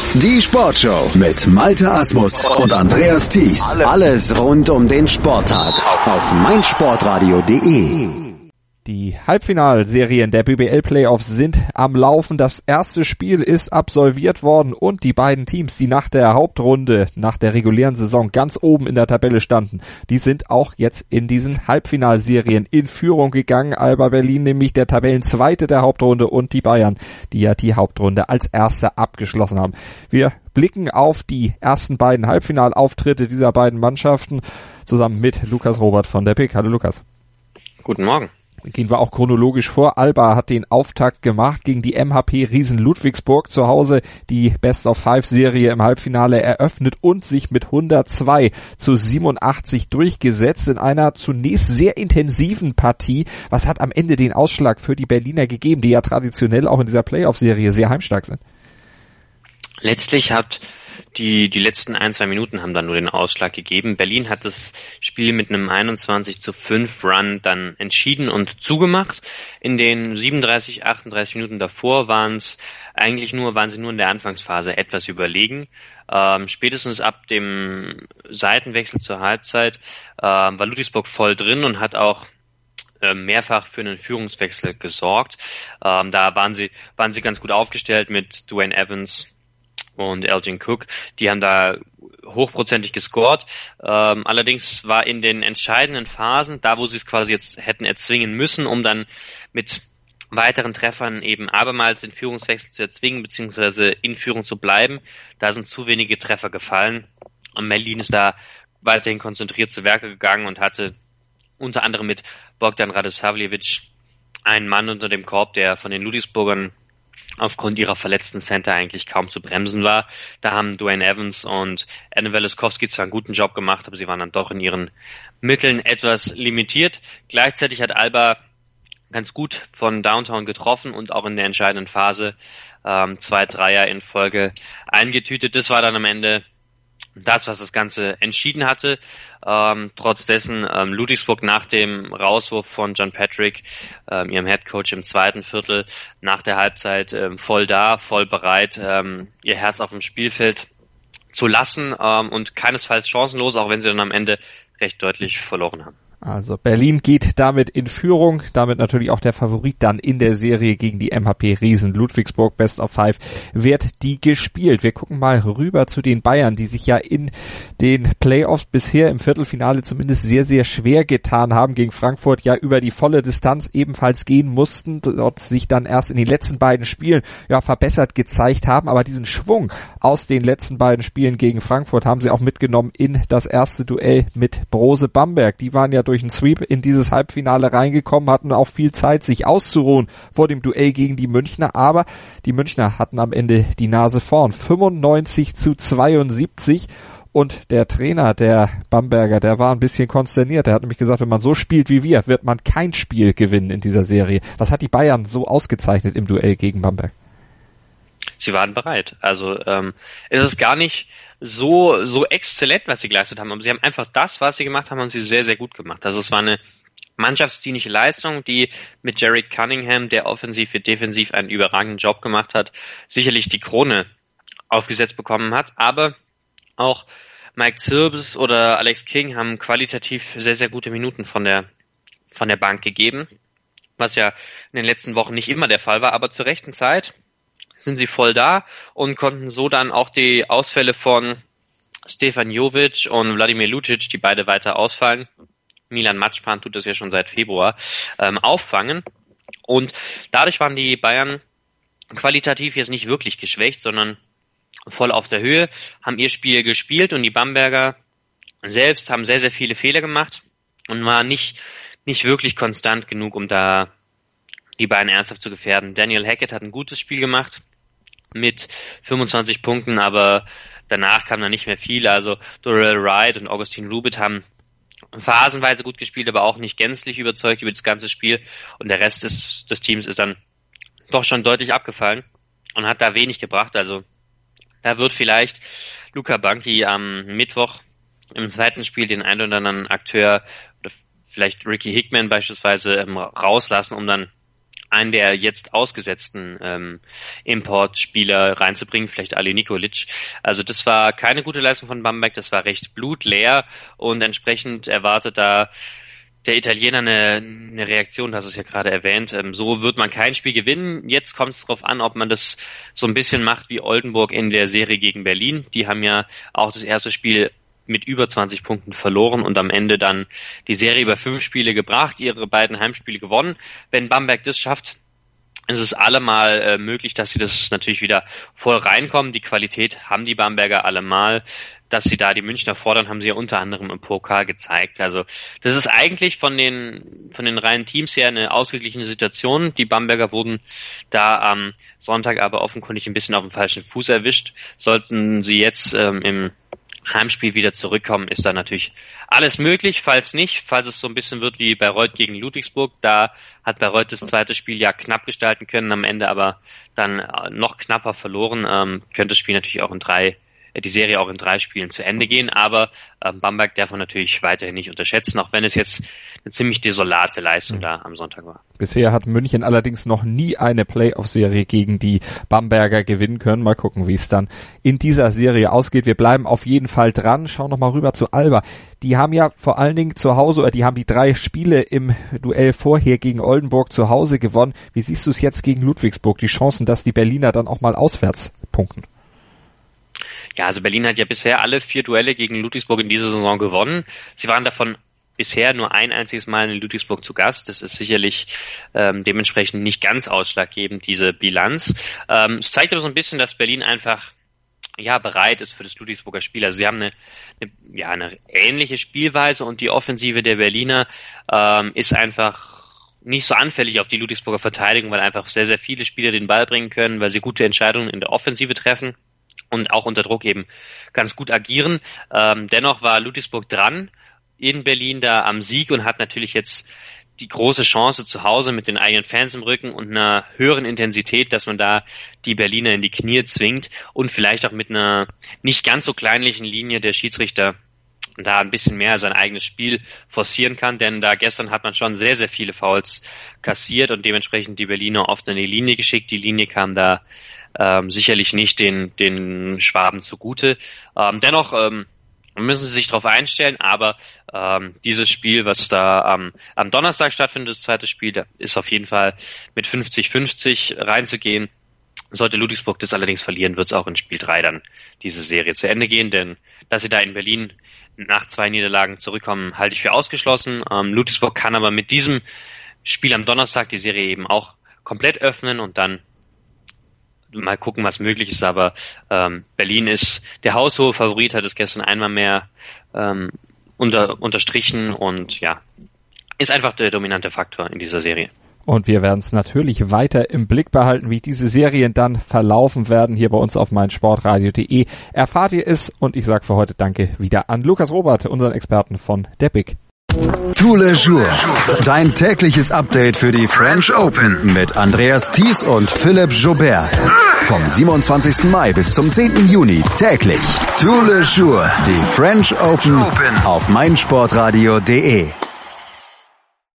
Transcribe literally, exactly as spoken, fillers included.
Die Sportshow mit Malte Asmus und Andreas Thies. Alles rund um den Sporttag auf meinsportradio punkt de. Die Halbfinalserien der B B L-Playoffs sind am Laufen. Das erste Spiel ist absolviert worden und die beiden Teams, die nach der Hauptrunde, nach der regulären Saison ganz oben in der Tabelle standen, die sind auch jetzt in diesen Halbfinalserien in Führung gegangen. Alba Berlin nämlich der Tabellenzweite der Hauptrunde und die Bayern, die ja die Hauptrunde als Erster abgeschlossen haben. Wir blicken auf die ersten beiden Halbfinalauftritte dieser beiden Mannschaften zusammen mit Lukas Robert von der P I C. Hallo Lukas. Guten Morgen. Gehen wir auch chronologisch vor. Alba hat den Auftakt gemacht gegen die M H P Riesen Ludwigsburg zu Hause, die Best-of-Five-Serie im Halbfinale eröffnet und sich mit hundertzwei zu siebenundachtzig durchgesetzt in einer zunächst sehr intensiven Partie. Was hat am Ende den Ausschlag für die Berliner gegeben, die ja traditionell auch in dieser Playoff-Serie sehr heimstark sind? Letztlich hat die die letzten ein, zwei Minuten haben dann nur den Ausschlag gegeben. Berlin hat das Spiel mit einem einundzwanzig zu fünf Run dann entschieden und zugemacht. In den siebenunddreißig, achtunddreißig Minuten davor waren es eigentlich nur, waren sie nur in der Anfangsphase etwas überlegen. Ähm, spätestens ab dem Seitenwechsel zur Halbzeit äh, war Ludwigsburg voll drin und hat auch äh, mehrfach für einen Führungswechsel gesorgt. Ähm, da waren sie waren sie ganz gut aufgestellt mit Dwayne Evans und Elgin Cook, die haben da hochprozentig gescored. Ähm, allerdings war in den entscheidenden Phasen, da wo sie es quasi jetzt hätten erzwingen müssen, um dann mit weiteren Treffern eben abermals den Führungswechsel zu erzwingen, beziehungsweise in Führung zu bleiben, da sind zu wenige Treffer gefallen. Und Berlin ist da weiterhin konzentriert zu Werke gegangen und hatte unter anderem mit Bogdan Radosavljevic einen Mann unter dem Korb, der von den Ludwigsburgern aufgrund ihrer verletzten Center eigentlich kaum zu bremsen war. Da haben Dwayne Evans und Adam Weliskowski zwar einen guten Job gemacht, aber sie waren dann doch in ihren Mitteln etwas limitiert. Gleichzeitig hat Alba ganz gut von Downtown getroffen und auch in der entscheidenden Phase ähm, zwei Dreier in Folge eingetütet. Das war dann am Ende das, was das Ganze entschieden hatte. Ähm, trotz dessen ähm, Ludwigsburg nach dem Rauswurf von John Patrick, ähm, ihrem Headcoach im zweiten Viertel, nach der Halbzeit ähm, voll da, voll bereit, ähm, ihr Herz auf dem Spielfeld zu lassen ähm, und keinesfalls chancenlos, auch wenn sie dann am Ende recht deutlich verloren haben. Also Berlin geht damit in Führung, damit natürlich auch der Favorit dann in der Serie gegen die M H P Riesen Ludwigsburg. Best of Five wird die gespielt. Wir gucken mal rüber zu den Bayern, die sich ja in den Playoffs bisher im Viertelfinale zumindest sehr, sehr schwer getan haben. Gegen Frankfurt ja über die volle Distanz ebenfalls gehen mussten, dort sich dann erst in den letzten beiden Spielen ja verbessert gezeigt haben. Aber diesen Schwung aus den letzten beiden Spielen gegen Frankfurt haben sie auch mitgenommen in das erste Duell mit Brose Bamberg. Die waren ja durch einen Sweep in dieses Halbfinale reingekommen, hatten auch viel Zeit, sich auszuruhen vor dem Duell gegen die Münchner, aber die Münchner hatten am Ende die Nase vorn, fünfundneunzig zu zweiundsiebzig, und der Trainer der Bamberger, der war ein bisschen konsterniert, der hat nämlich gesagt, wenn man so spielt wie wir, wird man kein Spiel gewinnen in dieser Serie. Was hat die Bayern so ausgezeichnet im Duell gegen Bamberg? Sie waren bereit. Also ähm, es ist gar nicht so so exzellent, was sie geleistet haben, aber sie haben einfach das, was sie gemacht haben, haben sie sehr, sehr gut gemacht. Also es war eine mannschaftsdienliche Leistung, die mit Jerry Cunningham, der offensiv wie defensiv einen überragenden Job gemacht hat, sicherlich die Krone aufgesetzt bekommen hat, aber auch Mike Zirbes oder Alex King haben qualitativ sehr, sehr gute Minuten von der von der Bank gegeben, was ja in den letzten Wochen nicht immer der Fall war, aber zur rechten Zeit sind sie voll da und konnten so dann auch die Ausfälle von Stefan Jovic und Vladimir Lucic, die beide weiter ausfallen, Milan Matschpan tut das ja schon seit Februar, ähm, auffangen. Und dadurch waren die Bayern qualitativ jetzt nicht wirklich geschwächt, sondern voll auf der Höhe, haben ihr Spiel gespielt und die Bamberger selbst haben sehr, sehr viele Fehler gemacht und waren nicht, nicht wirklich konstant genug, um da die Bayern ernsthaft zu gefährden. Daniel Hackett hat ein gutes Spiel gemacht mit fünfundzwanzig Punkten, aber danach kam dann nicht mehr viel. Also Dorrell Wright und Augustin Rubit haben phasenweise gut gespielt, aber auch nicht gänzlich überzeugt über das ganze Spiel. Und der Rest des, des Teams ist dann doch schon deutlich abgefallen und hat da wenig gebracht. Also da wird vielleicht Luca Banchi am Mittwoch im zweiten Spiel den einen oder anderen Akteur oder vielleicht Ricky Hickman beispielsweise ähm, rauslassen, um dann einen der jetzt ausgesetzten ähm, Importspieler reinzubringen, vielleicht Ali Nikolic. Also das war keine gute Leistung von Bamberg, das war recht blutleer und entsprechend erwartet da der Italiener eine, eine Reaktion, das ist ja gerade erwähnt. Ähm, so wird man kein Spiel gewinnen. Jetzt kommt es darauf an, ob man das so ein bisschen macht wie Oldenburg in der Serie gegen Berlin. Die haben ja auch das erste Spiel mit über zwanzig Punkten verloren und am Ende dann die Serie über fünf Spiele gebracht, ihre beiden Heimspiele gewonnen. Wenn Bamberg das schafft, ist es allemal äh, möglich, dass sie das natürlich wieder voll reinkommen. Die Qualität haben die Bamberger allemal. Dass sie da die Münchner fordern, haben sie ja unter anderem im Pokal gezeigt. Also das ist eigentlich von den von den reinen Teams her eine ausgeglichene Situation. Die Bamberger wurden da am Sonntag aber offenkundig ein bisschen auf dem falschen Fuß erwischt. Sollten sie jetzt ähm, im Heimspiel wieder zurückkommen, ist da natürlich alles möglich. Falls nicht, falls es so ein bisschen wird wie Bayreuth gegen Ludwigsburg, da hat Bayreuth das zweite Spiel ja knapp gestalten können, am Ende aber dann noch knapper verloren, ähm, könnte das Spiel natürlich auch in drei die Serie auch in drei Spielen zu Ende gehen, aber äh, Bamberg darf man natürlich weiterhin nicht unterschätzen, auch wenn es jetzt eine ziemlich desolate Leistung mhm. da am Sonntag war. Bisher hat München allerdings noch nie eine Playoff-Serie gegen die Bamberger gewinnen können. Mal gucken, wie es dann in dieser Serie ausgeht. Wir bleiben auf jeden Fall dran. Schauen noch mal rüber zu Alba. Die haben ja vor allen Dingen zu Hause, oder die haben die drei Spiele im Duell vorher gegen Oldenburg zu Hause gewonnen. Wie siehst du es jetzt gegen Ludwigsburg? Die Chancen, dass die Berliner dann auch mal auswärts punkten? Ja, also Berlin hat ja bisher alle vier Duelle gegen Ludwigsburg in dieser Saison gewonnen. Sie waren davon bisher nur ein einziges Mal in Ludwigsburg zu Gast. Das ist sicherlich ähm, dementsprechend nicht ganz ausschlaggebend, diese Bilanz. Ähm, es zeigt aber so ein bisschen, dass Berlin einfach ja bereit ist für das Ludwigsburger Spiel. Also sie haben eine, eine, ja, eine ähnliche Spielweise und die Offensive der Berliner ähm, ist einfach nicht so anfällig auf die Ludwigsburger Verteidigung, weil einfach sehr, sehr viele Spieler den Ball bringen können, weil sie gute Entscheidungen in der Offensive treffen und auch unter Druck eben ganz gut agieren. Ähm, dennoch war Ludwigsburg dran in Berlin da am Sieg und hat natürlich jetzt die große Chance zu Hause mit den eigenen Fans im Rücken und einer höheren Intensität, dass man da die Berliner in die Knie zwingt und vielleicht auch mit einer nicht ganz so kleinlichen Linie der Schiedsrichter da ein bisschen mehr sein eigenes Spiel forcieren kann, denn da gestern hat man schon sehr, sehr viele Fouls kassiert und dementsprechend die Berliner oft in die Linie geschickt. Die Linie kam da ähm, sicherlich nicht den, den Schwaben zugute. Ähm, dennoch ähm, müssen sie sich darauf einstellen, aber ähm, dieses Spiel, was da ähm, am Donnerstag stattfindet, das zweite Spiel, da ist auf jeden Fall mit fünfzig fünfzig reinzugehen. Sollte Ludwigsburg das allerdings verlieren, wird es auch in Spiel drei dann diese Serie zu Ende gehen, denn dass sie da in Berlin nach zwei Niederlagen zurückkommen, halte ich für ausgeschlossen. Ähm, Ludwigsburg kann aber mit diesem Spiel am Donnerstag die Serie eben auch komplett öffnen und dann mal gucken, was möglich ist, aber ähm, Berlin ist der haushohe Favorit, hat es gestern einmal mehr ähm, unter, unterstrichen und ja, ist einfach der dominante Faktor in dieser Serie. Und wir werden es natürlich weiter im Blick behalten, wie diese Serien dann verlaufen werden. Hier bei uns auf meinsportradio punkt de erfahrt ihr es und ich sage für heute Danke wieder an Lukas Robert, unseren Experten von der B I C. Tous les jours, dein tägliches Update für die French Open mit Andreas Thies und Philipp Joubert. Vom siebenundzwanzigsten Mai bis zum zehnten Juni täglich. Tous les jours, die French Open auf meinsportradio punkt de.